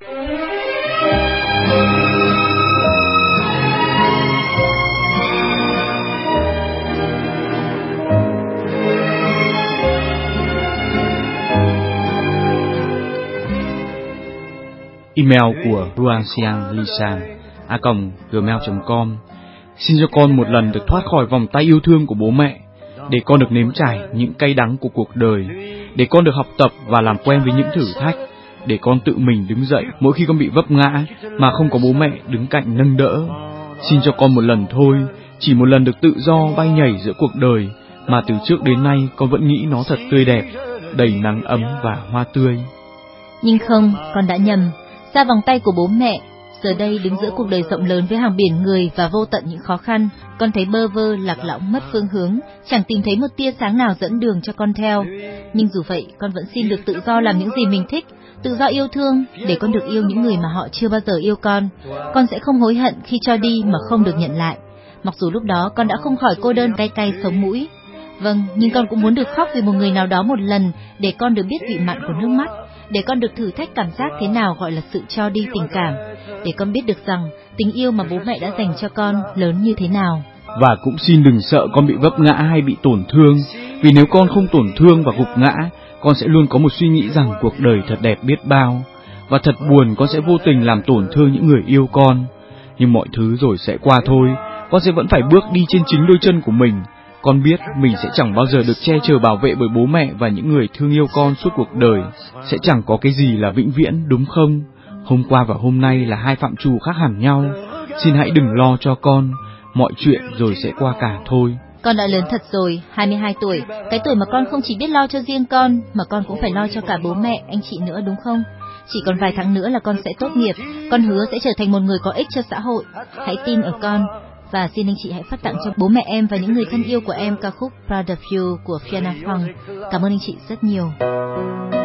Email của ruangxianglisan@gmail.com. Xin cho con một lần được thoát khỏi vòng tay yêu thương của bố mẹ, để con được nếm trải những cay đắng của cuộc đời, để con được học tập và làm quen với những thử thách, để con tự mình đứng dậy mỗi khi con bị vấp ngã mà không có bố mẹ đứng cạnh nâng đỡ. Xin cho con một lần thôi, chỉ một lần được tự do bay nhảy giữa cuộc đời mà từ trước đến nay con vẫn nghĩ nó thật tươi đẹp, đầy nắng ấm và hoa tươi. Nhưng không, con đã nhầm. Ra vòng tay của bố mẹ, giờ đây đứng giữa cuộc đời rộng lớn với hàng biển người và vô tận những khó khăn, con thấy bơ vơ, lạc lõng, mất phương hướng, chẳng tìm thấy một tia sáng nào dẫn đường cho con theo. Nhưng dù vậy, con vẫn xin được tự do làm những gì mình thích, tự do yêu thương, để con được yêu những người mà họ chưa bao giờ yêu con. Con sẽ không hối hận khi cho đi mà không được nhận lại, mặc dù lúc đó con đã không khỏi cô đơn cay cay sống mũi. Vâng, nhưng con cũng muốn được khóc vì một người nào đó một lần, để con được biết vị mặn của nước mắt, để con được thử thách cảm giác thế nào gọi là sự cho đi tình cảm, để con biết được rằng tình yêu mà bố mẹ đã dành cho con lớn như thế nào. Và cũng xin đừng sợ con bị vấp ngã hay bị tổn thương, vì nếu con không tổn thương và gục ngã, con sẽ luôn có một suy nghĩ rằng cuộc đời thật đẹp biết bao, và thật buồn con sẽ vô tình làm tổn thương những người yêu con. Nhưng mọi thứ rồi sẽ qua thôi, con sẽ vẫn phải bước đi trên chính đôi chân của mình. Con biết mình sẽ chẳng bao giờ được che chở bảo vệ bởi bố mẹ và những người thương yêu con suốt cuộc đời. Sẽ chẳng có cái gì là vĩnh viễn, đúng không? Hôm qua và hôm nay là hai phạm trù khác hẳn nhau. Xin hãy đừng lo cho con, mọi chuyện rồi sẽ qua cả thôi. Con đã lớn thật rồi, 22 tuổi, cái tuổi mà con không chỉ biết lo cho riêng con, mà con cũng phải lo cho cả bố mẹ, anh chị nữa, đúng không? Chỉ còn vài tháng nữa là con sẽ tốt nghiệp, con hứa sẽ trở thành một người có ích cho xã hội. Hãy tin ở con. Và xin anh chị hãy phát tặng cho bố mẹ em và những người thân yêu của em ca khúc Proud of You của Fiona Fong. Cảm ơn anh chị rất nhiều.